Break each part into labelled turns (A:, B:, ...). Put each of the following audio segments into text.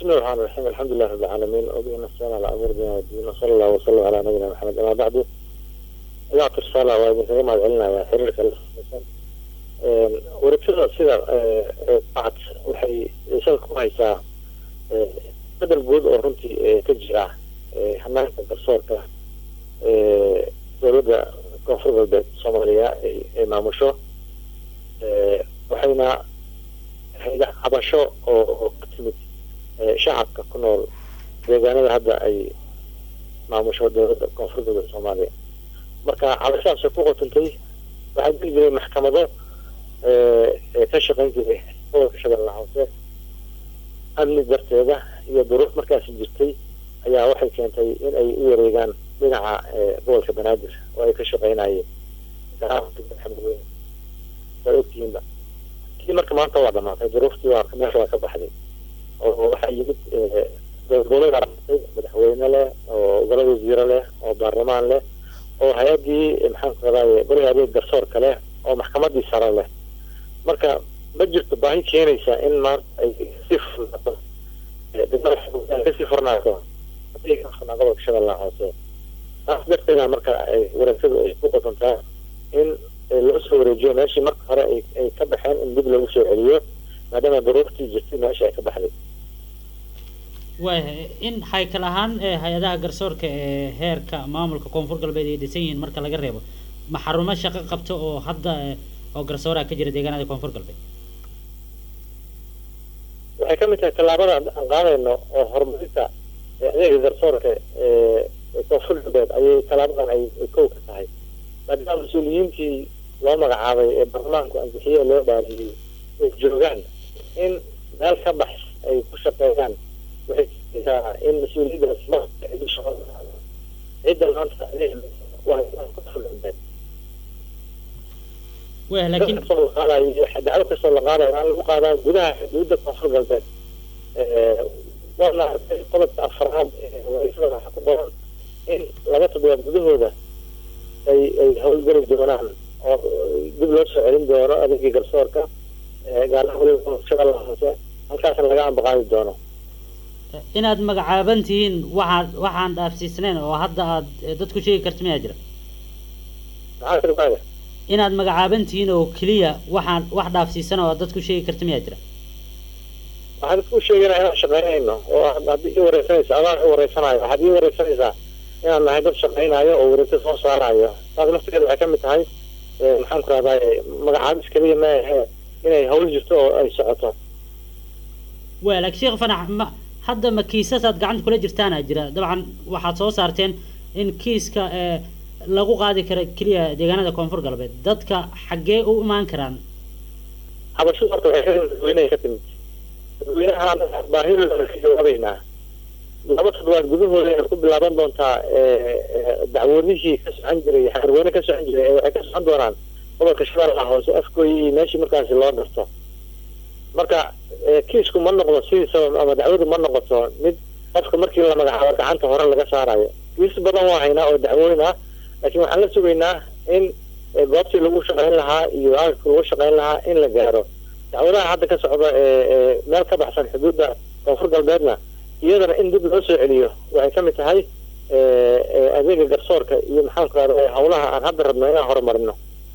A: بسم الله الرحمن الرحيم الحمد لله رب العالمين وبه نستعين على امور ديننا ودين وصلى الله وسلم على نبينا محمد اما بعد يعطي رساله وادي ما علنا حريرك وركزنا سيده بعد waxay shaqo ku haysaa badal guud oo runtii ka jira hanaanka garsoorka dowladda koonfur galbeed Soomaaliya ee maamusho waxayna cabasho oo ka timid shacabka ku nool deegaanada hadda ay maamusho dowladda koonfur galbeed Soomaaliya marka cabashaas ku qotantay waxaa jiray maxkamado ka shaqeyn jiray oo ka shaqeyn hoose amni darteeda iyo duruuf markaas jirtay ayaa waxay keentay in ay u wareegaan dhinaca gobolka Banaadir oo ay ka shaqeynayeen sababtiina marka maanta waa dhamaatay duruuftii waa meesha ka baxday oo waxa yimid dowladda madaxweyne leh oo golaha wasiir leh oo baarlamaan leh oo hay'adii maxaan ku raadayay golaha garsoorka leh oo maxkamadii sare leh marka ma jirto baahi keenaysa in maanta ay si furnaato hadii ka furnaato gobolka Shabeellaha Hoose darteeda marka ay wareegtada ay ku qotontaa in loo soo wareejiyo meeshii marka hore ay ka baxeen in dib loogu soo celiyo maadaama duruuftii jirtay meesha ay ka baxday
B: in haykal ahaan hay'adaha garsoorka ee heerka maamulka koonfur galbeed ay dhisan yihiin marka laga reebo ma xarumo shaqo qabto oo hadda oo garsooraha ka jira deegaanada koonfur galbeed
A: waxay ka mid tahay tallaabada aan qaadayno oo horumarinta adeega garsoorka koonfur galbeed ayay tallaabadan ay kow ka tahay maadaama mas-uuliyiintii loo magacaabay ee baarlamaanku ansixiye loo dhaariyey ay joogaan in meel ka bax ay ku shaqeeyaan waxay jirtaa in mas-uuliyaddaas cidda maanta waa koonfur galbeed
B: لكن
A: دعوة كسر الغارة على المقاطعة جودها حدود كفر قلبين والله قلت أفراد ويسمع حقوقهم إن لا تبغى جوده هذا أي هو الجري جوانان أو قبل شهرين دورة هذا في قرصورك قال هو شغل الله هل كان لقى بقاعد الدورة
B: إن هاد مقعبنتين واحد في سنين وهذا دتكو شيء كرتمي أجر
A: عارف هذا
B: inaad magacaabantiin oo kaliya wax dhaafsiisan oo dadku sheegi karta miyaa jira
A: waxaan ku sheegaynaa inaan shaqeynayno oo haddii wareegsanaysa adaan wareegsanayo haddii wareegsanaysa inaan nahay dad shaqeynayo oo wareegta soo saarayo taas nafteeda waxay ka mid tahay maxaan ku raadayay magacaabis kaliya ma ahe inay hawl jirto oo ay socoto
B: weelak sheekh fanax hadda ma kiisasaad gacanta kula jirtaana jira dabcan waxaad soo saarteen in kiiska lagu qaadi karo kaliya deegaanada koonfur galbeed dadka xagee u imaan karaan
A: habashada horta waxay ka timid dadweynaha baahidooda ka jawaabaynaa laba toddobaad gudahooda ay ku bilaaban doontaa dacwadihii ka socon jiray xarweyne ka socon jiray waxay ka socon doonaan gobolka Shabeellaha Hoose afkooyii meeshii markaasi loo garto marka kiisku ma noqdo sidiisa ama dacwadu ma noqoto mid qofka markii la magacaabo gacanta hore laga saarayo kiis badan waa haynaa oo dacwooyin ah laakiin waxaan la sugaynaa in goobtii lagu shaqeyn lahaa iyo agabkii lagu shaqeyn lahaa in la gaaro dacwadaha hadda ka socda meel ka baxsan xuduudda koonfur galbeedna iyadana in dib loo soo celiyo waxay ka mid tahay adeega garsoorka iyo maxaan ku raadayay howlaha aan hadda rabno inaan horumarino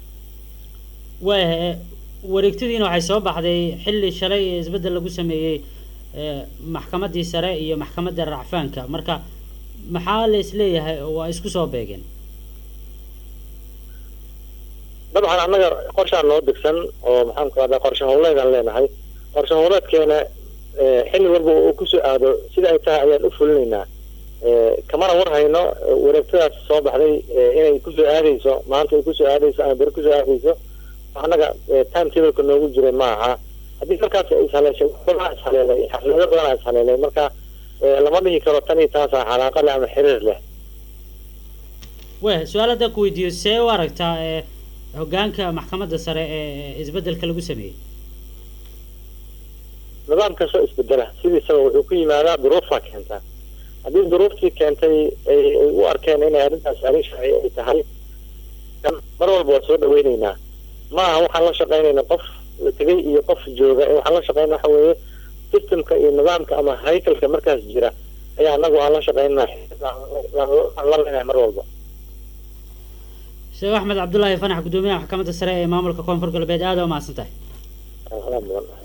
B: wareegtadiina waxay soo baxday xilli shalay isbedel lagu sameeyey maxkamadii sare iyo maxkamadda racfaanka marka maxaa la isleeyahay waa isku soo beegeen
A: dabcan annaga qorshaan noo degsan oo maxaan ku raadayay qorshe howleedaan leenahay qorshe howleedkeena xilli walba uu ku soo aado sida ay tahay ayaan u fulinaynaa kamana war hayno wareegtadaas soo baxday inay ku soo aadayso maanta ay ku soo aadayso ama beri ku soo aadayso annaga time table-ka noogu jiray maaha haddii markaas ay ishaleeshay xaflado badan ishaleelay marka lama dhihi karo tan iyo taasa calaaqa leh ama xiriir leh
B: su-aal hadda ku weydiiyo see u aragtaa hoggaanka maxkamadda sare ee isbedelka lagu sameeyey
A: nidaam kastoo isbedela sidiisaba wuxuu ku yimaadaa duruufaa keentaa haddii duruuftii keentay ay u arkeen inay arrintaas arrin sharci ay tahay mar walba waa soo dhaweynaynaa maaha waxaan la shaqeynayna qof la tegay iyo qof jooga waxaan la shaqeynaa waxa weeye systemka iyo nidaamka ama haykalka markaas jira ayaa anagu aan la shaqeynaa aan la leenahay mar walba.
B: sheekh axmed cabdullaahi fanax gudoomiyaha maxkamadda sare ee maamulka koonfur galbeed aad u mahadsantahay.